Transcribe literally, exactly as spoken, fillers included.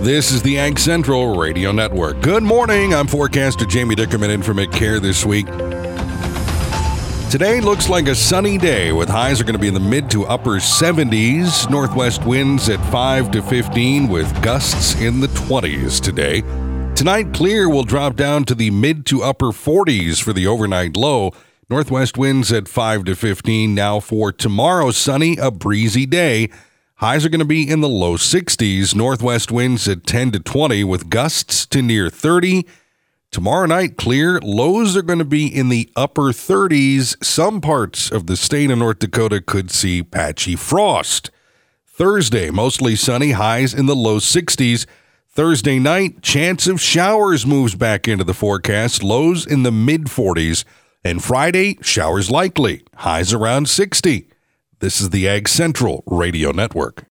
This is the Ag Central Radio Network. Good morning. I'm forecaster Jamie Dickerman in for McCare this week. Today looks like a sunny day with highs are going to be in the mid to upper seventies. Northwest winds at five to fifteen with gusts in the twenties today. Tonight, clear will drop down to the mid to upper forties for the overnight low. Northwest winds at five to fifteen. Now for tomorrow, sunny, a breezy day. Highs are going to be in the low sixties. Northwest winds at ten to twenty with gusts to near thirty. Tomorrow night, clear. Lows are going to be in the upper thirties. Some parts of the state of North Dakota could see patchy frost. Thursday, mostly sunny. Highs in the low sixties. Thursday night, chance of showers moves back into the forecast. Lows in the mid forties. And Friday, showers likely. Highs around sixty. This is the Ag Central Radio Network.